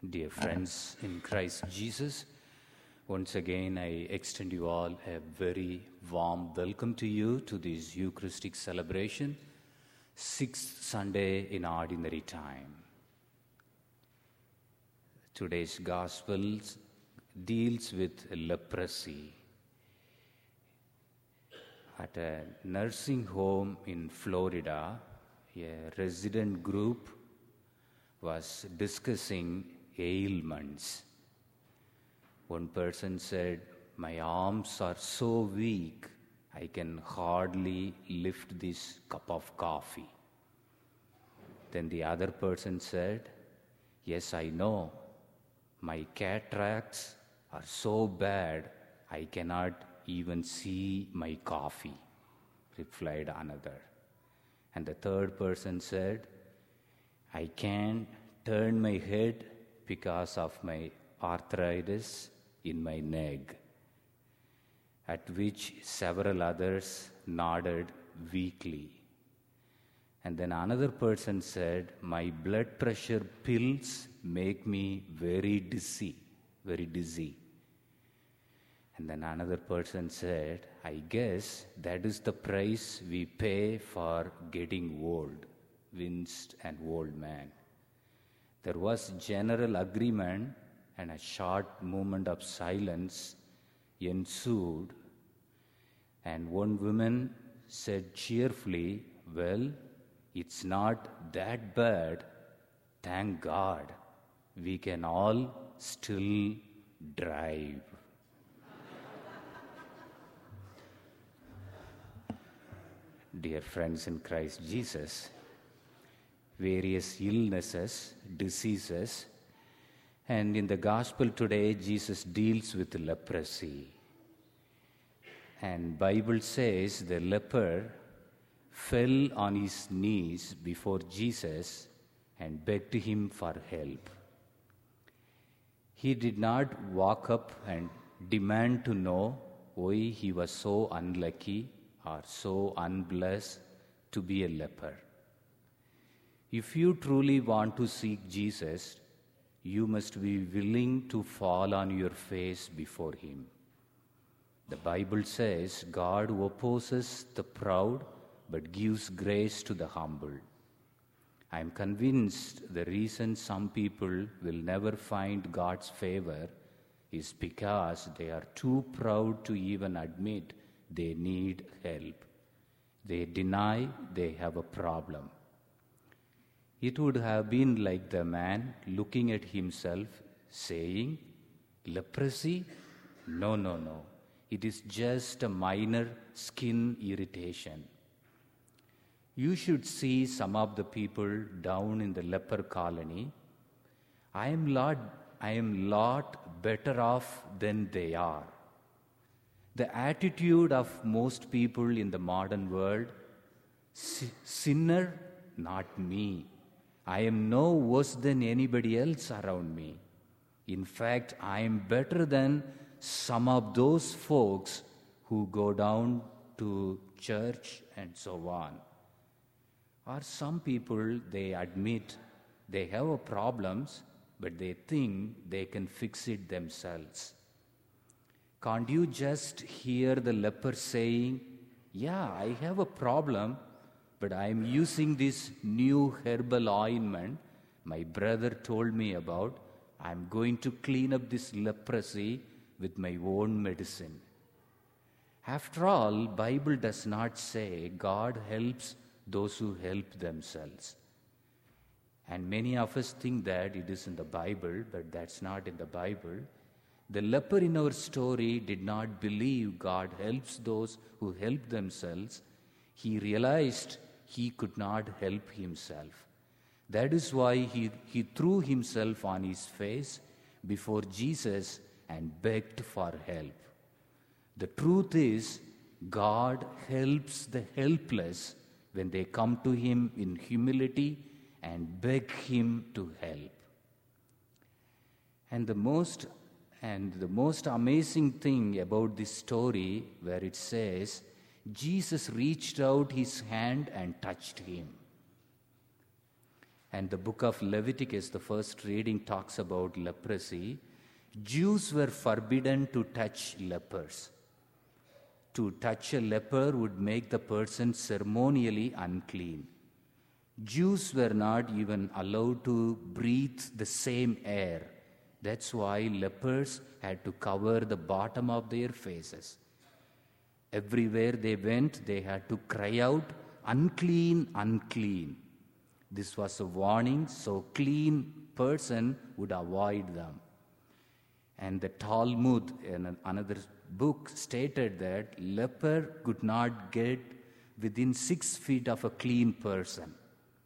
Dear friends in Christ Jesus, once again I extend you all a very warm welcome to you to this Eucharistic celebration, 6th Sunday in Ordinary Time. Today's Gospel deals with leprosy. At a nursing home in Florida, a resident group was discussing ailments. One person said, "My arms are so weak, I can hardly lift this cup of coffee." Then the other person said, "Yes, I know. My cataracts are so bad, I cannot even see my coffee," replied another. And the third person said, "I can't turn my head because of my arthritis in my neck," at which several others nodded weakly. And then another person said, "My blood pressure pills make me very dizzy. And then another person said, "I guess that is the price we pay for getting old," winced an old man. There was general agreement, and a short moment of silence ensued. And one woman said cheerfully, "Well, it's not that bad. Thank God. We can all still drive." Dear friends in Christ Jesus, various illnesses, diseases, and in the gospel today, Jesus deals with leprosy. And Bible says the leper fell on his knees before Jesus and begged him for help. He did not walk up and demand to know why he was so unlucky or so unblessed to be a leper. If you truly want to seek Jesus, you must be willing to fall on your face before him. The Bible says God opposes the proud but gives grace to the humble. I am convinced the reason some people will never find God's favor is because they are too proud to even admit they need help. They deny they have a problem. It would have been like the man looking at himself saying, "Leprosy? No. It is just a minor skin irritation." You should see some of the people down in the leper colony. I am lot better off than they are. The attitude of most people in the modern world, sinner, not me. I am no worse than anybody else around me. In fact, I am better than some of those folks who go down to church and so on. Or some people, they admit they have problems, but they think they can fix it themselves. Can't you just hear the leper saying, "Yeah, I have a problem, but I am using this new herbal ointment my brother told me about. I am going to clean up this leprosy with my own medicine." After all, Bible does not say God helps those who help themselves. And many of us think that it is in the Bible, but that's not in the Bible. The leper in our story did not believe God helps those who help themselves. He realized he could not help himself. That is why he threw himself on his face before Jesus and begged for help. The truth is, God helps the helpless when they come to him in humility and beg him to help. And the most amazing thing about this story, where it says, Jesus reached out his hand and touched him. And the book of Leviticus, the first reading, talks about leprosy. Jews were forbidden to touch lepers. To touch a leper would make the person ceremonially unclean. Jews were not even allowed to breathe the same air. That's why lepers had to cover the bottom of their faces. Everywhere they went, they had to cry out, "Unclean, unclean." This was a warning, so clean person would avoid them. And the Talmud, in another book, stated that leper could not get within 6 feet of a clean person.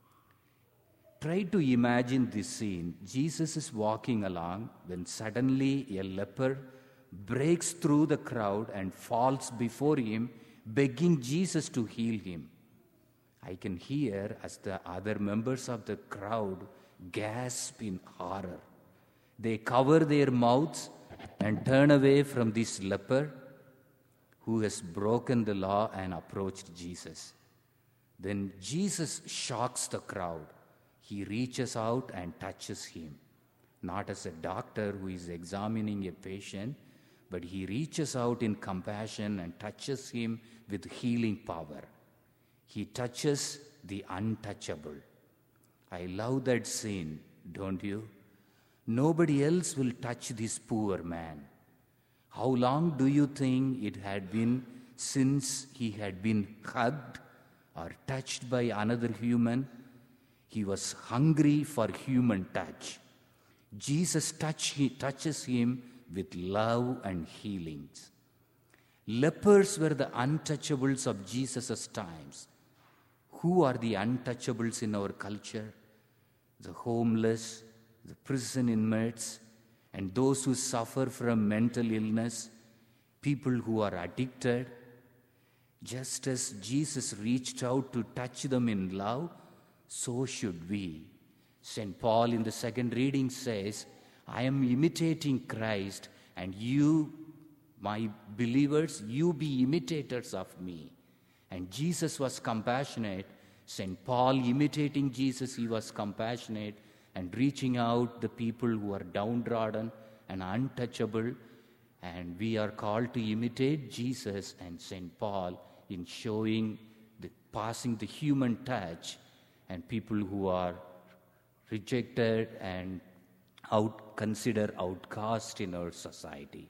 Try to imagine this scene. Jesus is walking along when suddenly a leper breaks through the crowd and falls before him, begging Jesus to heal him. I can hear as the other members of the crowd gasp in horror. They cover their mouths and turn away from this leper who has broken the law and approached Jesus. Then Jesus shocks the crowd. He reaches out and touches him, not as a doctor who is examining a patient, but he reaches out in compassion and touches him with healing power. He touches the untouchable. I love that scene, don't you? Nobody else will touch this poor man. How long do you think it had been since he had been hugged or touched by another human? He was hungry for human touch. Jesus touches him with love and healings. Lepers were the untouchables of Jesus' times. Who are the untouchables in our culture? The homeless, the prison inmates, and those who suffer from mental illness, people who are addicted. Just as Jesus reached out to touch them in love, so should we. St. Paul in the second reading says, "I am imitating Christ, and you, my believers, you be imitators of me." And Jesus was compassionate. St. Paul imitating Jesus, he was compassionate and reaching out the people who are downtrodden and untouchable. And we are called to imitate Jesus and St. Paul in passing the human touch and people who are rejected and considered outcast in our society.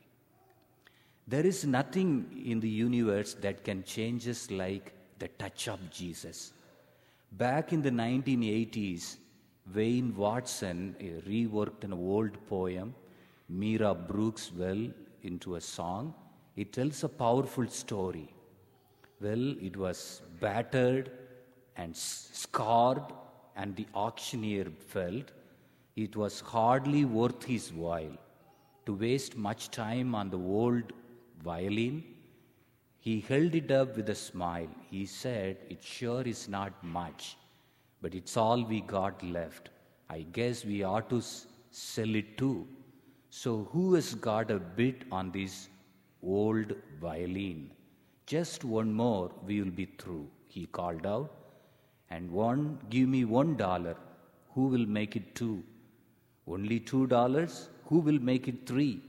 There is nothing in the universe that can change us like the touch of Jesus. Back in the 1980s, Wayne Watson reworked an old poem, Mira Brooks Well, into a song. It tells a powerful story. Well, it was battered and scarred, and the auctioneer felt it was hardly worth his while to waste much time on the old violin. He held it up with a smile. He said, "It sure is not much, but it's all we got left. I guess we ought to sell it too. So who has got a bid on this old violin? Just one more, we will be through," he called out. "And give me $1. Who will make it 2? Only $2? Who will make it 3?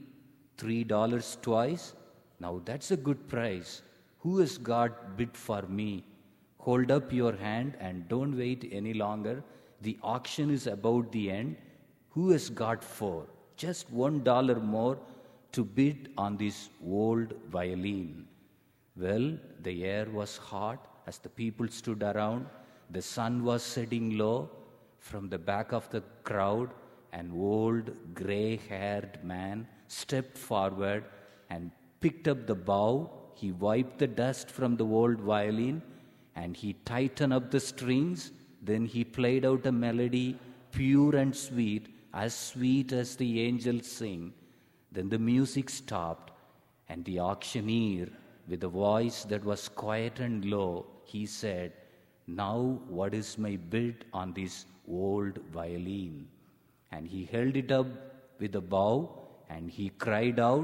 $3 twice? Now that's a good price. Who has got bid for me? Hold up your hand and don't wait any longer. The auction is about the end. Who has got 4? Just $1 more to bid on this old violin." Well, the air was hot as the people stood around. The sun was setting low. From the back of the crowd, an old gray-haired man stepped forward and picked up the bow. He wiped the dust from the old violin and he tightened up the strings. Then he played out a melody, pure and sweet as the angels sing. Then the music stopped, and the auctioneer, with a voice that was quiet and low, he said, "Now what is my bid on this old violin?" And he held it up with a bow, and he cried out,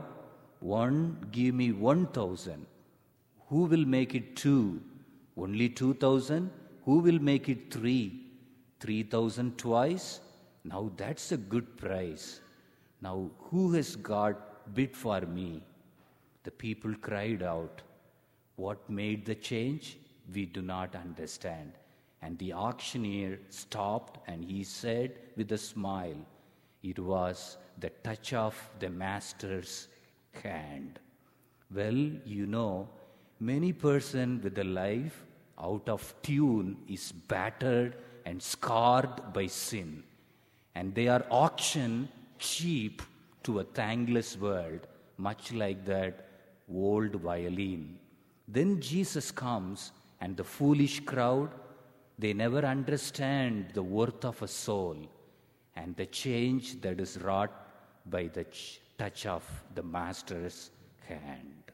Give me 1,000. Who will make it 2? Only 2,000? Who will make it 3? 3,000 twice? Now that's a good price. Now who has got bid for me? The people cried out. What made the change? We do not understand. And the auctioneer stopped and he said with a smile, it was the touch of the master's hand. Well, many person with a life out of tune is battered and scarred by sin. And they are auctioned cheap to a thankless world, much like that old violin. Then Jesus comes, and the foolish crowd, they never understand the worth of a soul and the change that is wrought by the touch of the Master's hand.